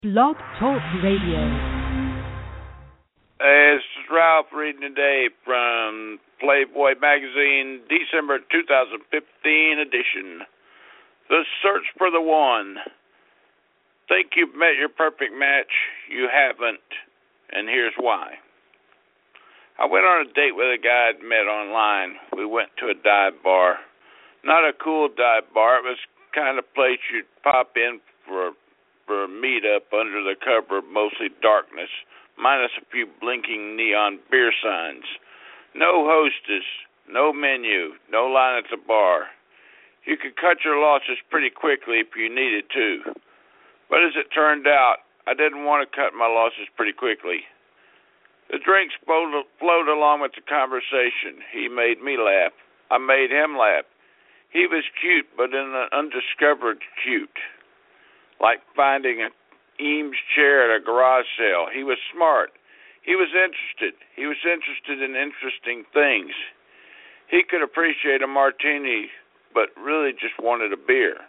Blog Talk Radio. This is Ralph reading today from Playboy Magazine, December 2015 edition. The Search for the One. Think you've met your perfect match? You haven't, and here's why. I went on a date with a guy I'd met online. We went to a dive bar. Not a cool dive bar. It was the kind of place you'd pop in for a meet-up under the cover of mostly darkness, minus a few blinking neon beer signs. No hostess, no menu, no line at the bar. You could cut your losses pretty quickly if you needed to. But as it turned out, I didn't want to cut my losses pretty quickly. The drinks flowed along with the conversation. He made me laugh. I made him laugh. He was cute, but in an undiscovered cute. Like finding an Eames chair at a garage sale. He was smart. He was interested. He was interested in interesting things. He could appreciate a martini, but really just wanted a beer.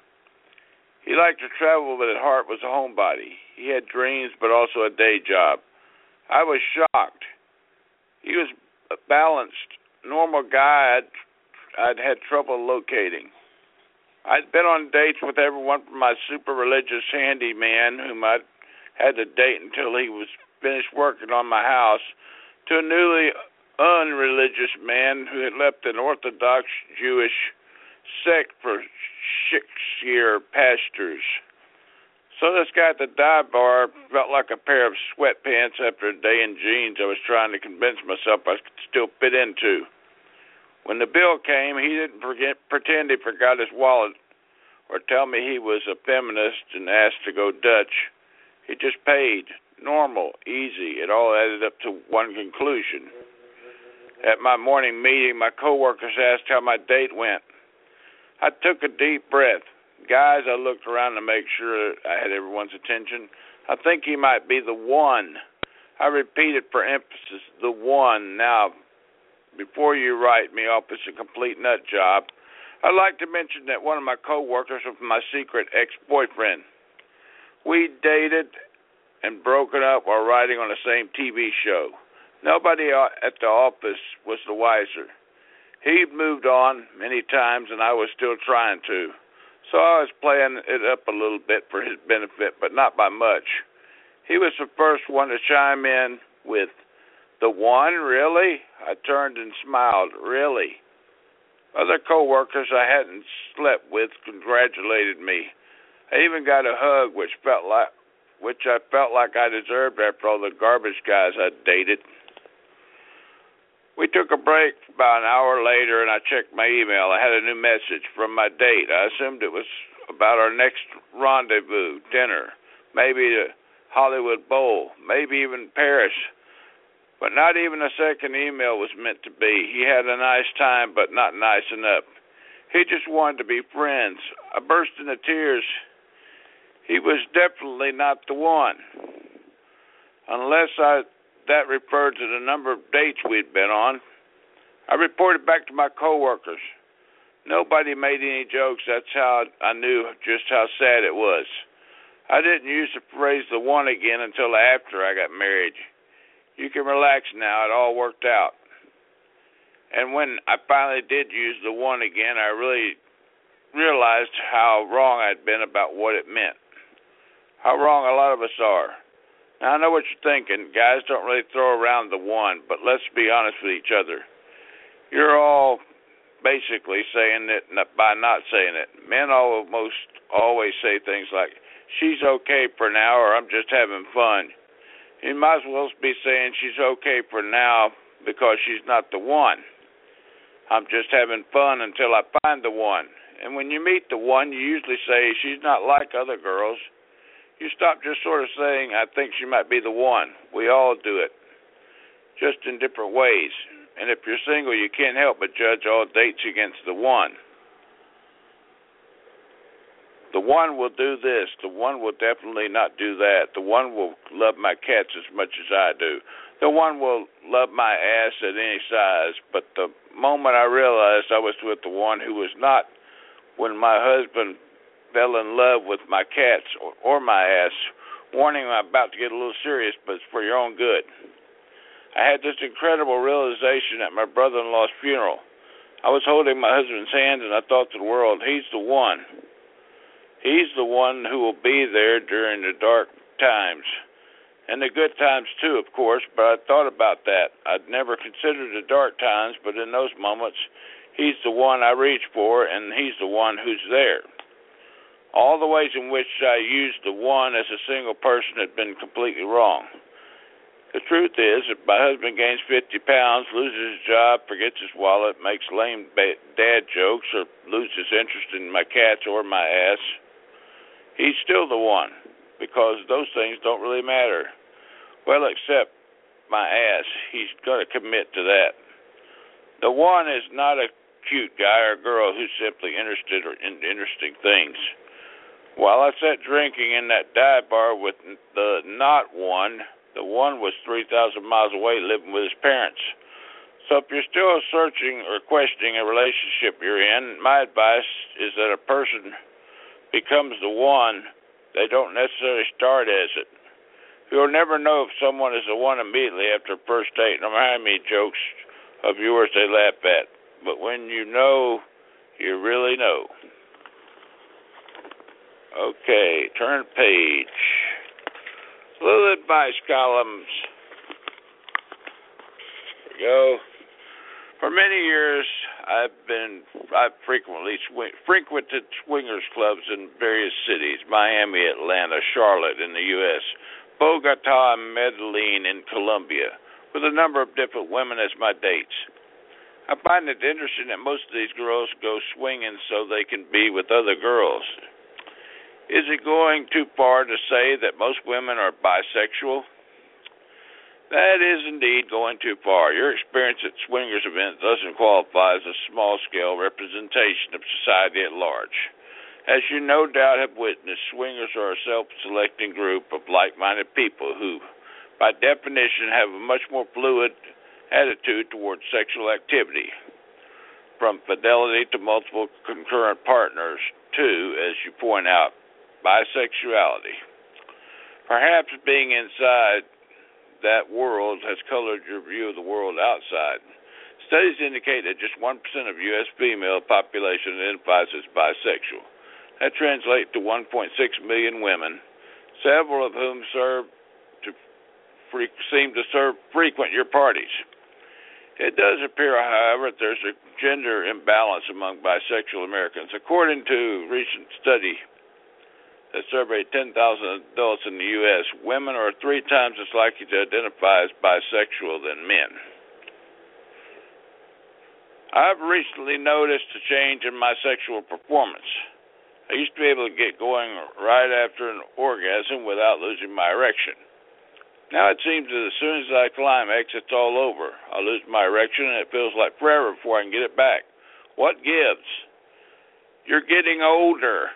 He liked to travel, but at heart was a homebody. He had dreams, but also a day job. I was shocked. He was a balanced, normal guy I'd had trouble locating. I'd been on dates with everyone from my super religious handyman, whom I'd had to date until he was finished working on my house, to a newly unreligious man who had left an Orthodox Jewish sect for schicker pastors. So this guy at the dive bar felt like a pair of sweatpants after a day in jeans I was trying to convince myself I could still fit into. When the bill came, he didn't pretend he forgot his wallet or tell me he was a feminist and asked to go Dutch. He just paid. Normal, easy. It all added up to one conclusion. At my morning meeting, my coworkers asked how my date went. I took a deep breath. Guys, I looked around to make sure I had everyone's attention. I think he might be the one. I repeated for emphasis, the one. Now, before you write me off as a complete nut job, I'd like to mention that one of my coworkers was my secret ex-boyfriend. We dated and broken up while writing on the same TV show. Nobody at the office was the wiser. He'd moved on many times, and I was still trying to. So I was playing it up a little bit for his benefit, but not by much. He was the first one to chime in with, "The one, really?" I turned and smiled. Really? Other coworkers I hadn't slept with congratulated me. I even got a hug, which I felt like I deserved after all the garbage guys I'd dated. We took a break about an hour later, and I checked my email. I had a new message from my date. I assumed it was about our next rendezvous, dinner, maybe the Hollywood Bowl, maybe even Paris. But not even a second email was meant to be. He had a nice time, but not nice enough. He just wanted to be friends. I burst into tears. He was definitely not the one. Unless that referred to the number of dates we'd been on. I reported back to my coworkers. Nobody made any jokes. That's how I knew just how sad it was. I didn't use the phrase "the one" again until after I got married. You can relax now. It all worked out. And when I finally did use the one again, I really realized how wrong I'd been about what it meant. How wrong a lot of us are. Now, I know what you're thinking. Guys don't really throw around the one, but let's be honest with each other. You're all basically saying it by not saying it. Men almost always say things like, "She's okay for now," or "I'm just having fun." You might as well be saying she's okay for now because she's not the one. I'm just having fun until I find the one. And when you meet the one, you usually say she's not like other girls. You stop just sort of saying, "I think she might be the one." We all do it, just in different ways. And if you're single, you can't help but judge all dates against the one. The one will do this. The one will definitely not do that. The one will love my cats as much as I do. The one will love my ass at any size. But the moment I realized I was with the one who was not, when my husband fell in love with my cats or my ass, Warning, I'm about to get a little serious, but it's for your own good. I had this incredible realization at my brother-in-law's funeral. I was holding my husband's hand, and I thought to the world, he's the one. He's the one who will be there during the dark times. And the good times, too, of course, but I thought about that. I'd never considered the dark times, but in those moments, he's the one I reach for, and he's the one who's there. All the ways in which I used the one as a single person had been completely wrong. The truth is that my husband gains 50 pounds, loses his job, forgets his wallet, makes lame dad jokes, or loses interest in my cats or my ass. He's still the one, because those things don't really matter. Well, except my ass. He's going to commit to that. The one is not a cute guy or girl who's simply interested in interesting things. While I sat drinking in that dive bar with the not one, the one was 3,000 miles away living with his parents. So if you're still searching or questioning a relationship you're in, my advice is that a person becomes the one. They don't necessarily start as it. You'll never know if someone is the one immediately after a first date, no matter how many jokes of yours they laugh at. But when you know, you really know. Okay, turn page. Little advice columns. There we go. For many years, I've frequented swingers clubs in various cities: Miami, Atlanta, Charlotte in the U.S., Bogota, and Medellin in Colombia, with a number of different women as my dates. I find it interesting that most of these girls go swinging so they can be with other girls. Is it going too far to say that most women are bisexual? That is indeed going too far. Your experience at swingers events doesn't qualify as a small-scale representation of society at large. As you no doubt have witnessed, swingers are a self-selecting group of like-minded people who, by definition, have a much more fluid attitude towards sexual activity, from fidelity to multiple concurrent partners to, as you point out, bisexuality. Perhaps being inside that world has colored your view of the world outside. Studies indicate that just 1% of U.S. female population identifies as bisexual. That translates to 1.6 million women, several of whom seem to frequent your parties. It does appear, however, that there's a gender imbalance among bisexual Americans. According to a recent study that surveyed 10,000 adults in the U.S., women are 3 times as likely to identify as bisexual than men. I've recently noticed a change in my sexual performance. I used to be able to get going right after an orgasm without losing my erection. Now it seems that as soon as I climax, it's all over. I lose my erection, and it feels like forever before I can get it back. What gives? You're getting older.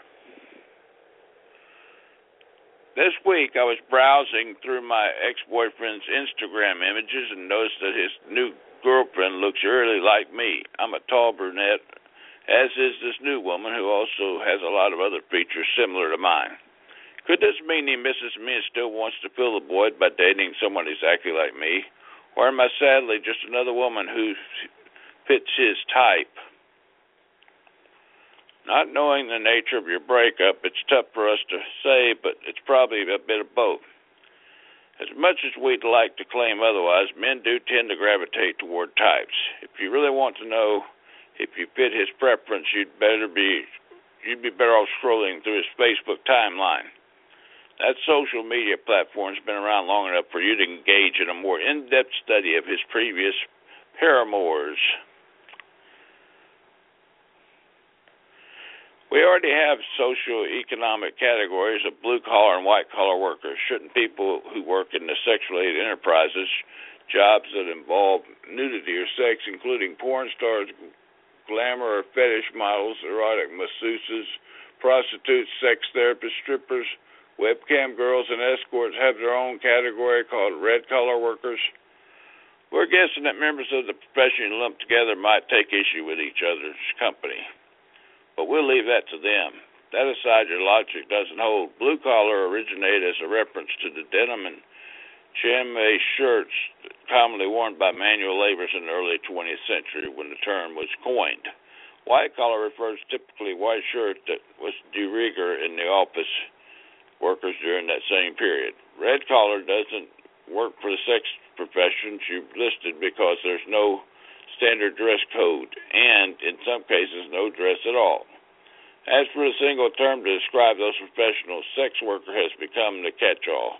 This week, I was browsing through my ex-boyfriend's Instagram images and noticed that his new girlfriend looks eerily like me. I'm a tall brunette, as is this new woman who also has a lot of other features similar to mine. Could this mean he misses me and still wants to fill the void by dating someone exactly like me? Or am I sadly just another woman who fits his type? Not knowing the nature of your breakup, it's tough for us to say, but it's probably a bit of both. As much as we'd like to claim otherwise, men do tend to gravitate toward types. If you really want to know if you fit his preference, you'd be better off scrolling through his Facebook timeline. That social media platform's been around long enough for you to engage in a more in-depth study of his previous paramours. We already have socio-economic categories of blue-collar and white-collar workers. Shouldn't people who work in the sexual-aid enterprises, jobs that involve nudity or sex, including porn stars, glamour or fetish models, erotic masseuses, prostitutes, sex therapists, strippers, webcam girls, and escorts, have their own category called red-collar workers? We're guessing that members of the profession lumped together might take issue with each other's company, but we'll leave that to them. that aside, your logic doesn't hold. Blue collar originated as a reference to the denim and chambray shirts commonly worn by manual laborers in the early 20th century when the term was coined. White collar refers typically white shirt that was de rigueur in the office workers during that same period. Red collar doesn't work for the sex professions you've listed because there's no standard dress code and, in some cases, no dress at all. As for the single term to describe those professionals, sex worker has become the catch-all.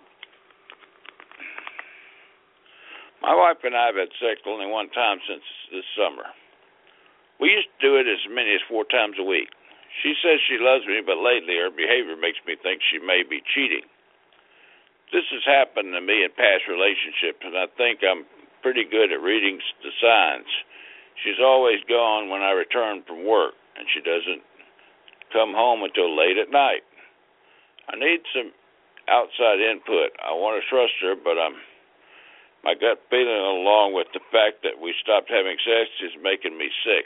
My wife and I have had sex only one time since this summer. We used to do it as many as 4 times a week. She says she loves me, but lately her behavior makes me think she may be cheating. This has happened to me in past relationships, and I think I'm pretty good at reading the signs. She's always gone when I return from work, and she doesn't come home until late at night. I need some outside input. I want to trust her, but my gut feeling, along with the fact that we stopped having sex, is making me sick.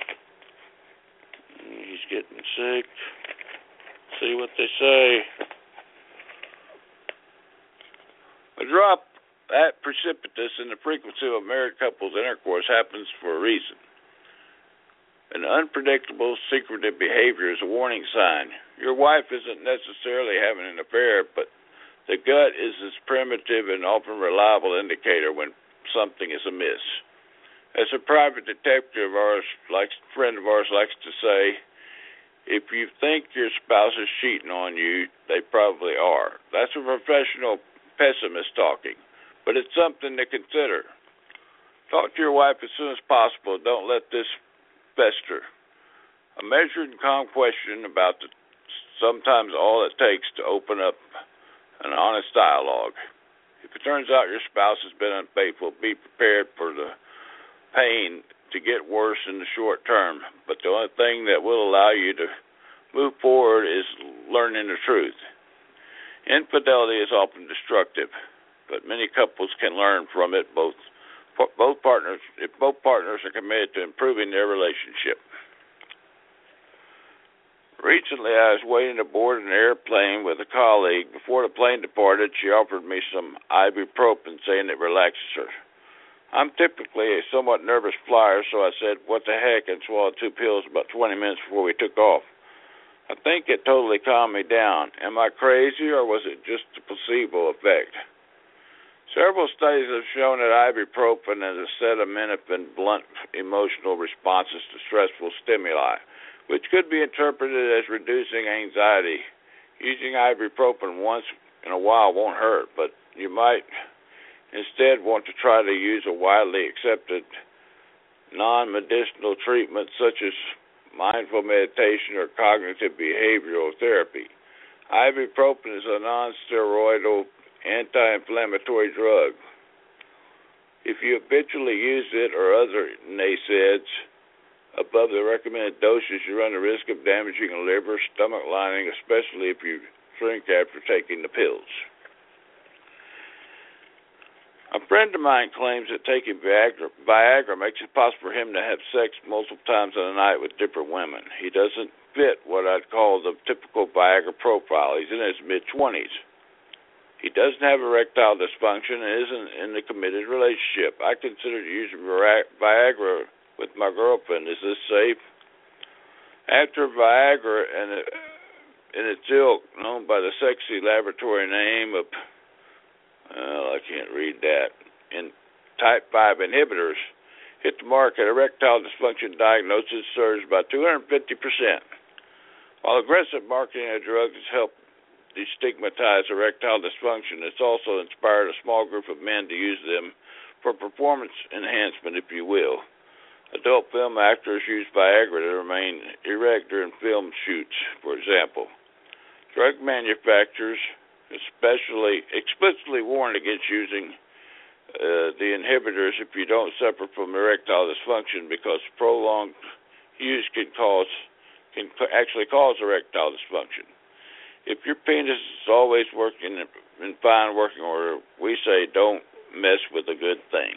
He's getting sick. See what they say. A drop that precipitous in the frequency of married couples' intercourse happens for a reason. An unpredictable, secretive behavior is a warning sign. Your wife isn't necessarily having an affair, but the gut is this primitive and often reliable indicator when something is amiss. As a private detective friend of ours likes to say, if you think your spouse is cheating on you, they probably are. That's a professional pessimist talking, but it's something to consider. Talk to your wife as soon as possible. Don't let this fester. A measured and calm question about sometimes all it takes to open up an honest dialogue. If it turns out your spouse has been unfaithful, be prepared for the pain to get worse in the short term, but the only thing that will allow you to move forward is learning the truth. Infidelity is often destructive, but many couples can learn from it. If both partners are committed to improving their relationship. Recently, I was waiting aboard an airplane with a colleague. Before the plane departed, she offered me some ibuprofen, saying it relaxes her. I'm typically a somewhat nervous flyer, so I said, what the heck, and swallowed 2 pills about 20 minutes before we took off. I think it totally calmed me down. Am I crazy, or was it just a placebo effect? Several studies have shown that ibuprofen has acetaminophen blunt emotional responses to stressful stimuli, which could be interpreted as reducing anxiety. Using ibuprofen once in a while won't hurt, but you might instead want to try to use a widely accepted non-medicinal treatment such as mindful meditation or cognitive behavioral therapy. Ibuprofen is a non-steroidal anti-inflammatory drug. If you habitually use it or other NSAIDs above the recommended dosage, you run the risk of damaging a liver, stomach lining, especially if you drink after taking the pills. A friend of mine claims that taking Viagra makes it possible for him to have sex multiple times in a night with different women. He doesn't fit what I'd call the typical Viagra profile. He's in his mid-20s. He doesn't have erectile dysfunction and isn't in a committed relationship. I considered using Viagra with my girlfriend. Is this safe? After Viagra and its ilk, known by the sexy laboratory name of I can't read that, in type 5 inhibitors, hit the market, erectile dysfunction diagnosis surged by 250%. While aggressive marketing of drugs has helped destigmatize erectile dysfunction, it's also inspired a small group of men to use them for performance enhancement, if you will. Adult film actors use Viagra to remain erect during film shoots, for example. Drug manufacturers explicitly warn against using the inhibitors if you don't suffer from erectile dysfunction, because prolonged use can actually cause erectile dysfunction. If your penis is always working in fine working order, we say don't mess with a good thing.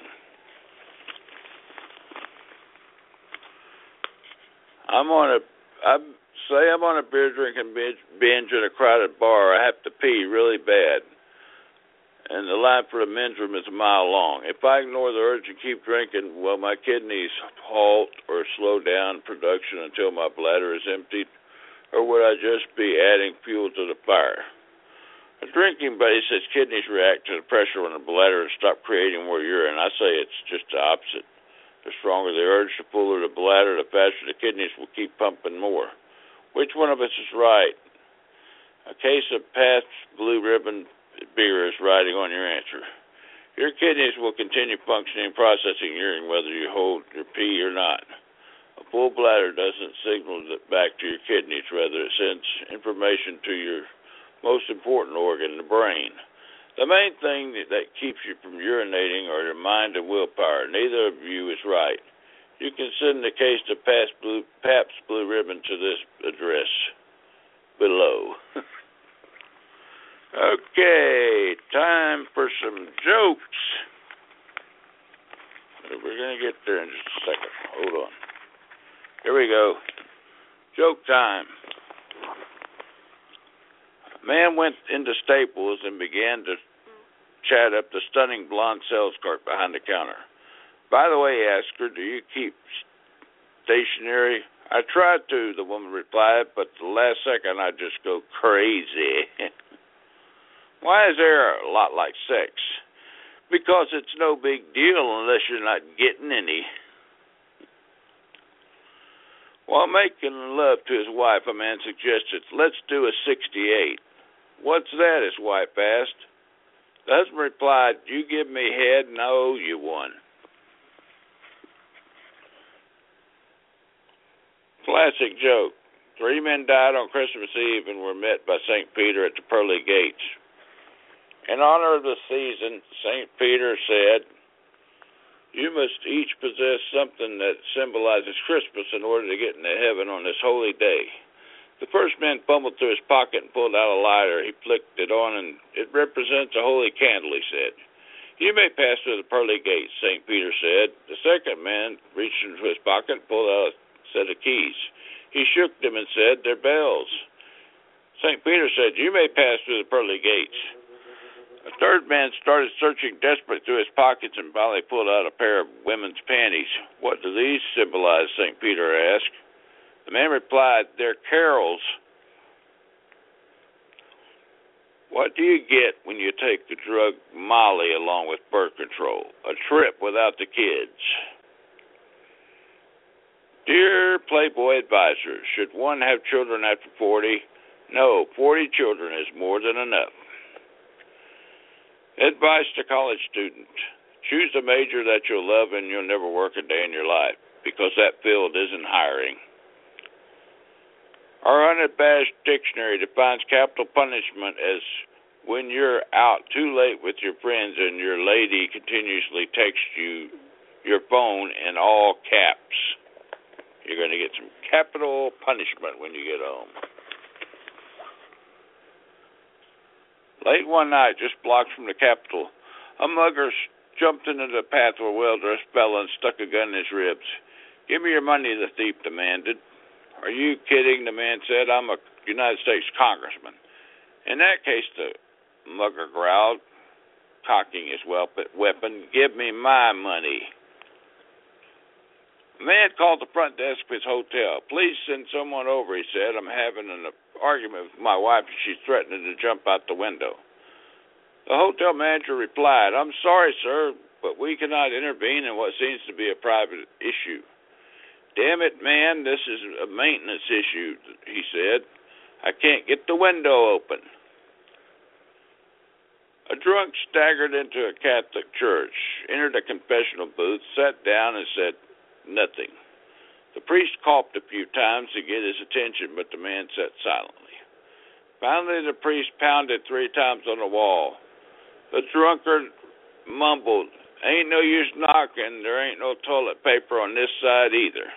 I'm Say I'm on a beer drinking binge at a crowded bar. I have to pee really bad, and the line for the men's room is a mile long. If I ignore the urge and keep drinking, will my kidneys halt or slow down production until my bladder is emptied, or would I just be adding fuel to the fire? A drinking buddy says kidneys react to the pressure on the bladder and stop creating more urine. I say it's just the opposite. The stronger the urge, the fuller the bladder, the faster the kidneys will keep pumping more. Which one of us is right? A case of Pabst Blue Ribbon beer is riding on your answer. Your kidneys will continue functioning, processing urine whether you hold your pee or not. A full bladder doesn't signal it back to your kidneys, rather it sends information to your most important organ, the brain. The main thing that keeps you from urinating are your mind and willpower. Neither of you is right. You can send the case of Pabst Blue Ribbon to this address below. Okay, time for some jokes. We're going to get there in just a second. Hold on. Here we go. Joke time. A man went into Staples and began to chat up the stunning blonde sales clerk behind the counter. By the way, he asked her, do you keep stationery? I tried to, the woman replied, but the last second I just go crazy. Why is there a lot like sex? Because it's no big deal unless you're not getting any. While making love to his wife, a man suggested, let's do a 68. What's that? His wife asked. The husband replied, you give me head and I owe you one. Classic joke. 3 men died on Christmas Eve and were met by St. Peter at the pearly gates. In honor of the season, St. Peter said, you must each possess something that symbolizes Christmas in order to get into heaven on this holy day. The first man fumbled through his pocket and pulled out a lighter. He flicked it on, and it represents a holy candle, he said. You may pass through the pearly gates, St. Peter said. The second man reached into his pocket and pulled out a set of keys. He shook them and said, they're bells. St. Peter said, you may pass through the pearly gates. A third man started searching desperately through his pockets and finally pulled out a pair of women's panties. What do these symbolize? St. Peter asked. The man replied, they're carols. What do you get when you take the drug Molly along with birth control? A trip without the kids. Dear Playboy advisor, should one have children after 40? No, 40 children is more than enough. Advice to college student. Choose a major that you'll love and you'll never work a day in your life, because that field isn't hiring. Our unabashed dictionary defines capital punishment as when you're out too late with your friends and your lady continuously texts you your phone in all caps. You're going to get some capital punishment when you get home. Late one night, just blocks from the Capitol, a mugger jumped into the path of a well-dressed fellow and stuck a gun in his ribs. Give me your money, the thief demanded. Are you kidding? The man said. I'm a United States congressman. In that case, the mugger growled, cocking his weapon, give me my money. The man called the front desk of his hotel. Please send someone over, he said. I'm having an argument with my wife and she's threatening to jump out the window. The hotel manager replied, I'm sorry, sir, but we cannot intervene in what seems to be a private issue. Damn it, man, this is a maintenance issue, he said. I can't get the window open. A drunk staggered into a Catholic church, entered a confessional booth, sat down and said nothing. The priest coughed a few times to get his attention, but the man sat silently. Finally, the priest pounded 3 times on the wall. The drunkard mumbled, ain't no use knocking, there ain't no toilet paper on this side either.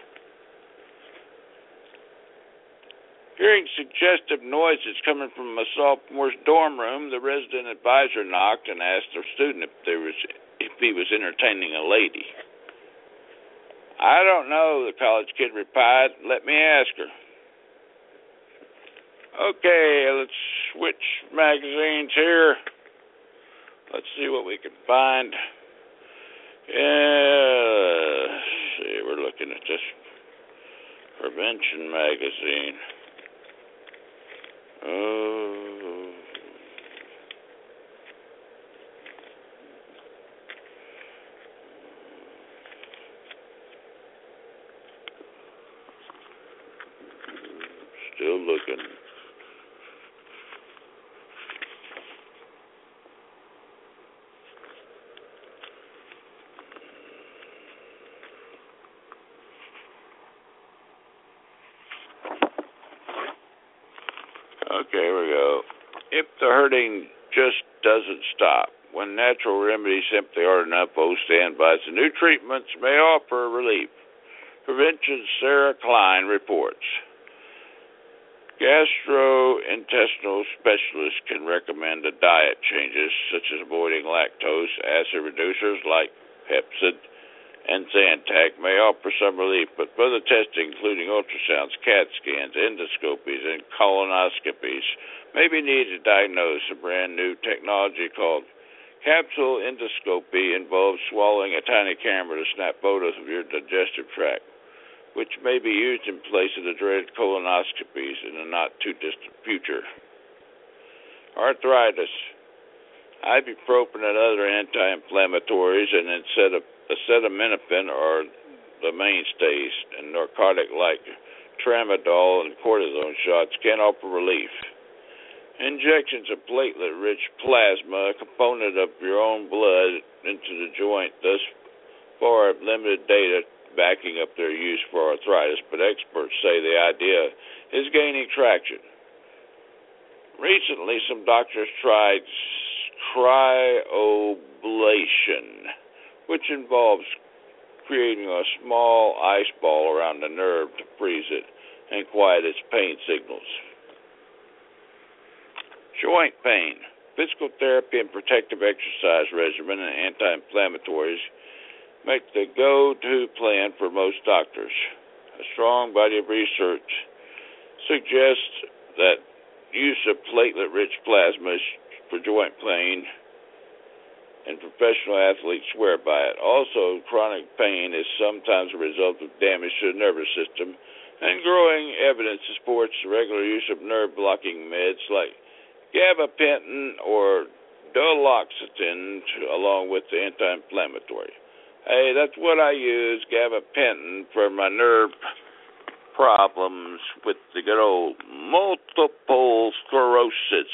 Hearing suggestive noises coming from a sophomore's dorm room, the resident advisor knocked and asked the student if he was entertaining a lady. I don't know, the college kid replied. Let me ask her. Okay, let's switch magazines here. Let's see what we can find. Yeah, let's see, we're looking at this Prevention magazine. Oh. Still looking. Okay, here we go. If the hurting just doesn't stop, when natural remedies simply aren't enough, standbys and new treatments may offer relief. Prevention Sarah Klein reports. Gastrointestinal specialists can recommend diet changes such as avoiding lactose. Acid reducers like Pepcid and Zantac may offer some relief, but further testing, including ultrasounds, CAT scans, endoscopies, and colonoscopies, may be needed to diagnose a brand new technology called capsule endoscopy. Involves swallowing a tiny camera to snap photos of your digestive tract, which may be used in place of the dreaded colonoscopies in the not-too-distant future. Arthritis. Ibuprofen and other anti-inflammatories and acetaminophen are the mainstays, and narcotic like tramadol and cortisone shots can offer relief. Injections of platelet-rich plasma, a component of your own blood, into the joint thus far have limited data backing up their use for arthritis, but experts say the idea is gaining traction. Recently, some doctors tried cryoablation, which involves creating a small ice ball around the nerve to freeze it and quiet its pain signals. Joint pain. Physical therapy and protective exercise regimen and anti-inflammatories make the go-to plan for most doctors. A strong body of research suggests that use of platelet-rich plasma for joint pain, and professional athletes swear by it. Also, chronic pain is sometimes a result of damage to the nervous system, and growing evidence supports the regular use of nerve-blocking meds like gabapentin or duloxetine along with the anti-inflammatory. Hey, that's what I use, gabapentin, for my nerve problems with the good old multiple sclerosis.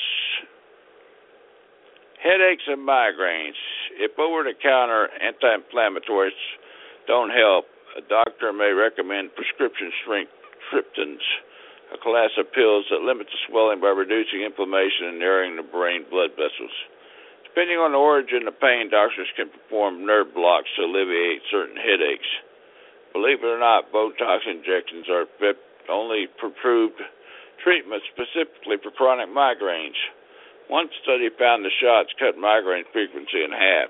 Headaches and migraines. If over-the-counter anti-inflammatories don't help, a doctor may recommend prescription-strength triptans, a class of pills that limit the swelling by reducing inflammation and narrowing the brain blood vessels. Depending on the origin of pain, doctors can perform nerve blocks to alleviate certain headaches. Believe it or not, Botox injections are only approved treatment specifically for chronic migraines. One study found the shots cut migraine frequency in half.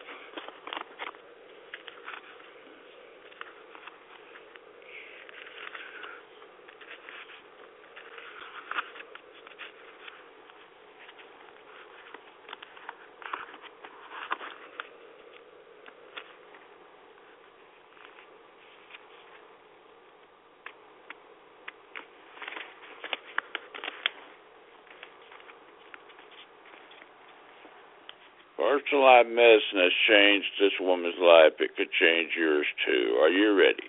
Personalized medicine has changed this woman's life. It could change yours too. Are you ready?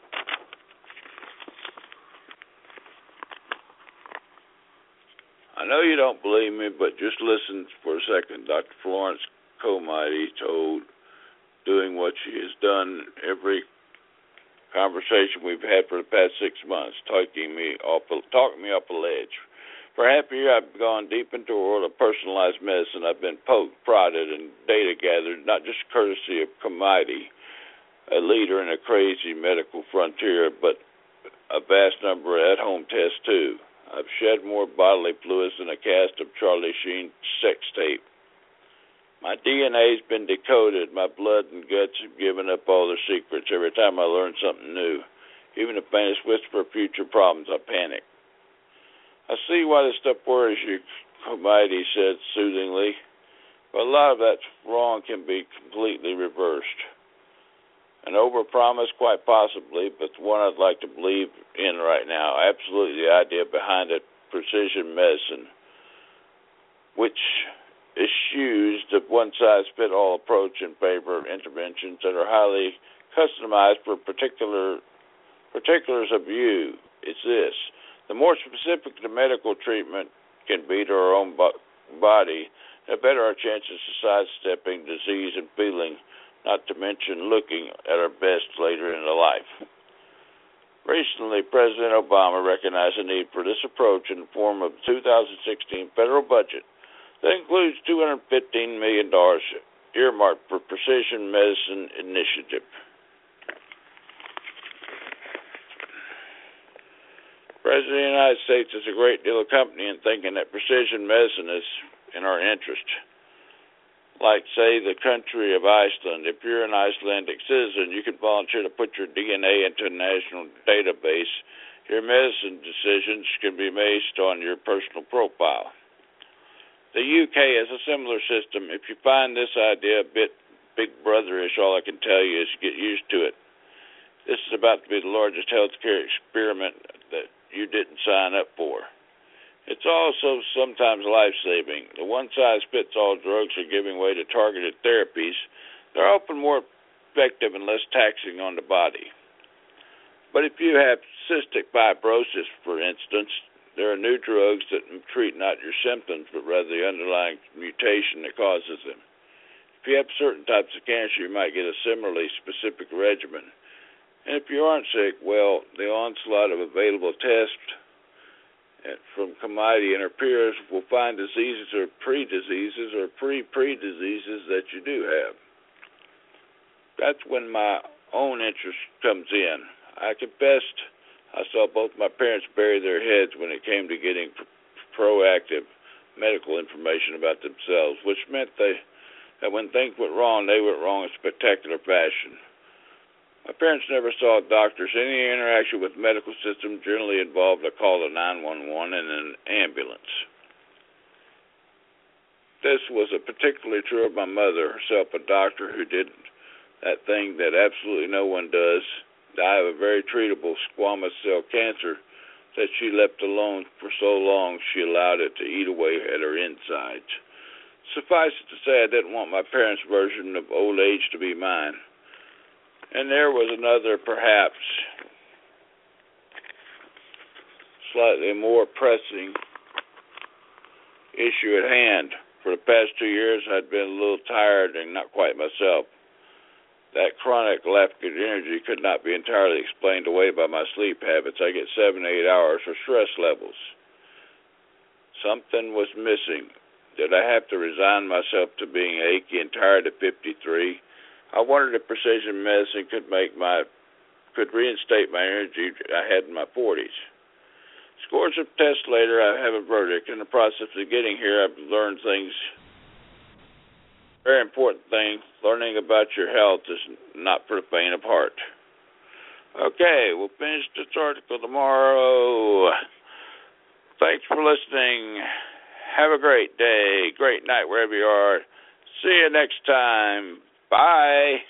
I know you don't believe me, but just listen for a second. Dr. Florence Comite told, doing what she has done every conversation we've had for the past 6 months, talking me off a ledge. For half a year, I've gone deep into the world of personalized medicine. I've been poked, prodded, and data gathered, not just courtesy of Comite, a leader in a crazy medical frontier, but a vast number of at-home tests, too. I've shed more bodily fluids than a cast of Charlie Sheen sex tape. My DNA's been decoded. My blood and guts have given up all their secrets. Every time I learn something new, even the faintest whisper of future problems, I panic. I see why this stuff worries you, Almighty said soothingly, but a lot of that's wrong can be completely reversed. An overpromise, quite possibly, but the one I'd like to believe in right now. Absolutely the idea behind it, precision medicine, which eschews the one-size-fits-all approach in favor of interventions that are highly customized for particulars of you. It's this. The more specific the medical treatment can be to our own body, the better our chances of sidestepping disease and feeling, not to mention looking at our best later in life. Recently, President Obama recognized the need for this approach in the form of the 2016 federal budget that includes $215 million earmarked for precision medicine initiative. The President of the United States has a great deal of company in thinking that precision medicine is in our interest. Like, say, the country of Iceland. If you're an Icelandic citizen, you can volunteer to put your DNA into a national database. Your medicine decisions can be based on your personal profile. The UK has a similar system. If you find this idea a bit big brotherish, all I can tell you is get used to it. This is about to be the largest healthcare experiment that you didn't sign up for. It's also sometimes life-saving. The one-size-fits-all drugs are giving way to targeted therapies. They're often more effective and less taxing on the body. But if you have cystic fibrosis, for instance, there are new drugs that treat not your symptoms, but rather the underlying mutation that causes them. If you have certain types of cancer, you might get a similarly specific regimen. And if you aren't sick, well, the onslaught of available tests from Commodity and her peers will find diseases or pre-diseases or pre-diseases that you do have. That's when my own interest comes in. I confessed I saw both my parents bury their heads when it came to getting proactive medical information about themselves, which meant that when things went wrong, they went wrong in spectacular fashion. My parents never saw doctors. Any interaction with the medical system generally involved a call to 911 and an ambulance. This was particularly true of my mother, herself a doctor who did that thing that absolutely no one does, die of a very treatable squamous cell cancer that she left alone for so long she allowed it to eat away at her insides. Suffice it to say, I didn't want my parents' version of old age to be mine. And there was another, perhaps, slightly more pressing issue at hand. For the past 2 years, I'd been a little tired and not quite myself. That chronic lack of energy could not be entirely explained away by my sleep habits. I get 7 to 8 hours for stress levels. Something was missing. Did I have to resign myself to being achy and tired at 53? I wondered if precision medicine could reinstate my energy I had in my 40s. Scores of tests later, I have a verdict. In the process of getting here, I've learned things. Very important thing, learning about your health is not for the faint of heart. Okay, we'll finish this article tomorrow. Thanks for listening. Have a great day, great night wherever you are. See you next time. Bye.